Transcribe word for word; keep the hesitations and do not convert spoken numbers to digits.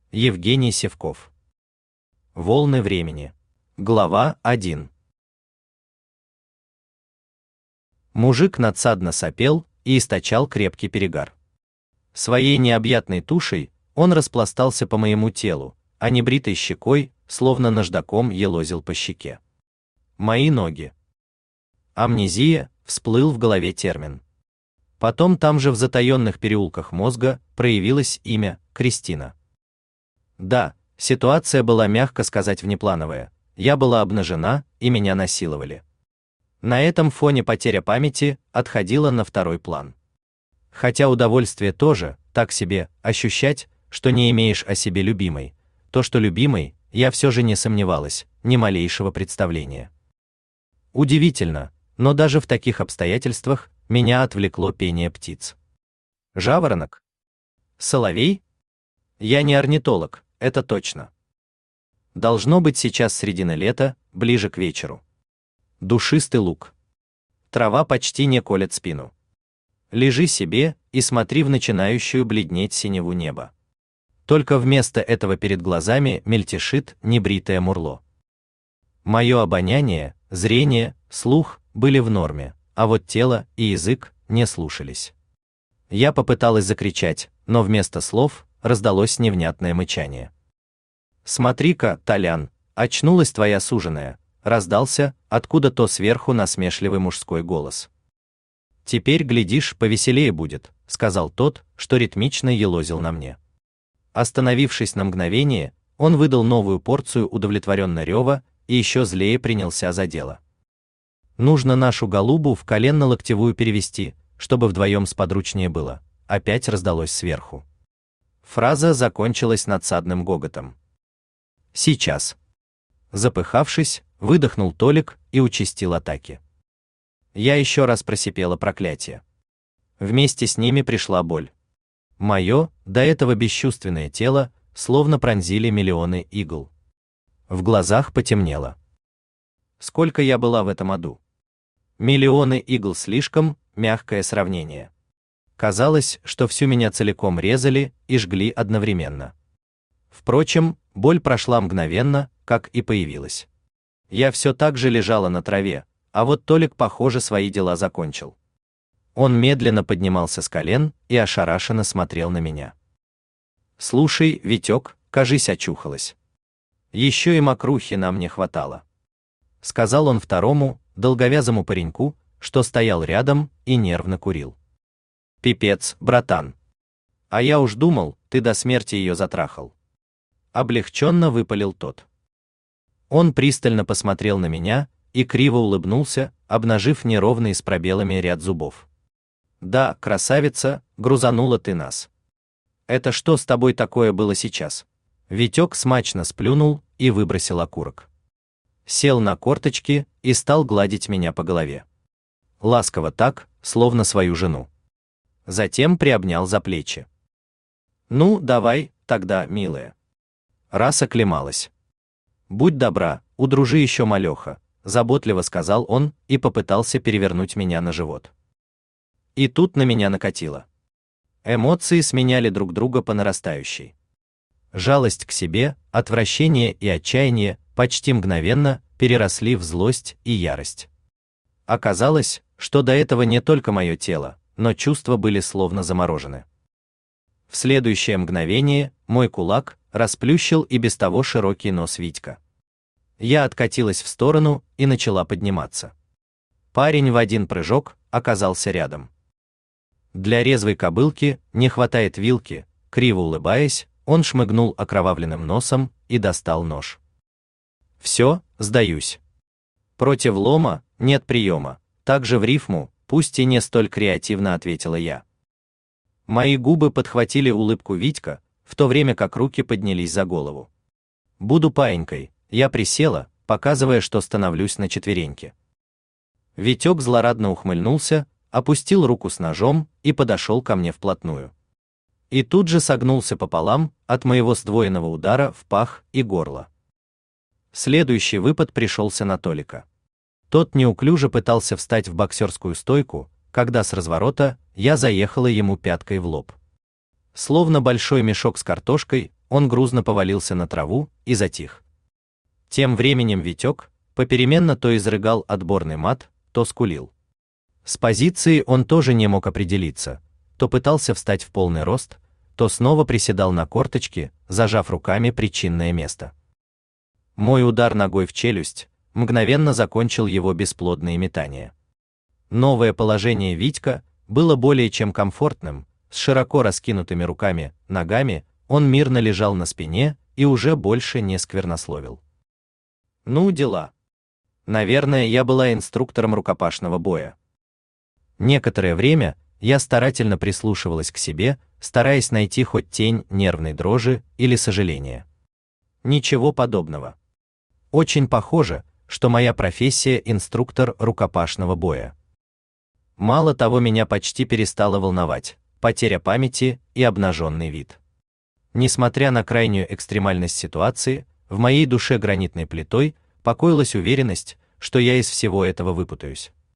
Евгений Севков. Волны времени. Глава один. Мужик надсадно сопел и источал крепкий перегар. Своей необъятной тушей он распластался по моему телу, а небритой щекой, словно наждаком, елозил по щеке. Мои ноги. Амнезия, всплыл в голове термин. Потом там же в затаенных переулках мозга проявилось имя Кристина. Да, ситуация была, мягко сказать, внеплановая. Я была обнажена, и меня насиловали. На этом фоне потеря памяти отходила на второй план. Хотя удовольствие тоже, так себе, ощущать, что не имеешь о себе любимой. То, что любимой, я все же не сомневалась, ни малейшего представления. Удивительно, но даже в таких обстоятельствах меня отвлекло пение птиц. Жаворонок? Соловей? Я не орнитолог, это точно. Должно быть сейчас середина лета, ближе к вечеру. Душистый луг. Трава почти не колет спину. Лежи себе и смотри в начинающую бледнеть синеву неба. Только вместо этого перед глазами мельтешит небритое мурло. Мое обоняние, зрение, слух были в норме, а вот тело и язык не слушались. Я попыталась закричать, но вместо слов раздалось невнятное мычание. «Смотри-ка, Толян, очнулась твоя суженая», раздался откуда-то сверху насмешливый мужской голос. «Теперь, глядишь, повеселее будет», сказал тот, что ритмично елозил на мне. Остановившись на мгновение, он выдал новую порцию удовлетворенно рева и еще злее принялся за дело. «Нужно нашу голубу в коленно-локтевую перевести, чтобы вдвоем сподручнее было», опять раздалось сверху. Фраза закончилась надсадным гоготом. «Сейчас». Запыхавшись, выдохнул Толик и участил атаки. Я еще раз просипела проклятие. Вместе с ними пришла боль. Мое, до этого бесчувственное тело, словно пронзили миллионы игл. В глазах потемнело. Сколько я была в этом аду? Миллионы игл слишком мягкое сравнение. Казалось, что всю меня целиком резали и жгли одновременно. Впрочем, боль прошла мгновенно, как и появилась. Я все так же лежала на траве, а вот Толик, похоже, свои дела закончил. Он медленно поднимался с колен и ошарашенно смотрел на меня. «Слушай, Витек, кажись, очухалась. Еще и мокрухи нам не хватало», сказал он второму, долговязому пареньку, что стоял рядом и нервно курил. «Пипец, братан. А я уж думал, ты до смерти ее затрахал». Облегченно выпалил тот. Он пристально посмотрел на меня и криво улыбнулся, обнажив неровный с пробелами ряд зубов. «Да, красавица, грузанула ты нас. Это что с тобой такое было сейчас?» Витек смачно сплюнул и выбросил окурок. Сел на корточки и стал гладить меня по голове. Ласково так, словно свою жену. Затем приобнял за плечи. «Ну, давай, тогда, милая. Раз оклемалась. Будь добра, удружи еще малеха», заботливо сказал он и попытался перевернуть меня на живот. И тут на меня накатило. Эмоции сменяли друг друга по нарастающей. Жалость к себе, отвращение и отчаяние почти мгновенно переросли в злость и ярость. Оказалось, что до этого не только мое тело, но чувства были словно заморожены. В следующее мгновение мой кулак расплющил и без того широкий нос Витька. Я откатилась в сторону и начала подниматься. Парень в один прыжок оказался рядом. Для резвой кобылки не хватает вилки, криво улыбаясь, он шмыгнул окровавленным носом и достал нож. «Все, сдаюсь. Против лома нет приема», также в рифму, пусть и не столь креативно ответила я. Мои губы подхватили улыбку Витька, в то время как руки поднялись за голову. «Буду паинькой», я присела, показывая, что становлюсь на четвереньки. Витек злорадно ухмыльнулся, опустил руку с ножом и подошел ко мне вплотную. И тут же согнулся пополам от моего сдвоенного удара в пах и горло. Следующий выпад пришелся на Толика. Тот неуклюже пытался встать в боксерскую стойку, когда с разворота я заехала ему пяткой в лоб. Словно большой мешок с картошкой, он грузно повалился на траву и затих. Тем временем Витек попеременно то изрыгал отборный мат, то скулил. С позиции он тоже не мог определиться, то пытался встать в полный рост, то снова приседал на корточки, зажав руками причинное место. Мой удар ногой в челюсть мгновенно закончил его бесплодные метания. Новое положение Витька было более чем комфортным, с широко раскинутыми руками, ногами, он мирно лежал на спине и уже больше не сквернословил. Ну, дела. Наверное, я была инструктором рукопашного боя. Некоторое время я старательно прислушивалась к себе, стараясь найти хоть тень нервной дрожи или сожаления. Ничего подобного. Очень похоже, что моя профессия инструктор рукопашного боя. Мало того, меня почти перестало волновать потеря памяти и обнаженный вид. Несмотря на крайнюю экстремальность ситуации, в моей душе гранитной плитой покоилась уверенность, что я из всего этого выпутаюсь.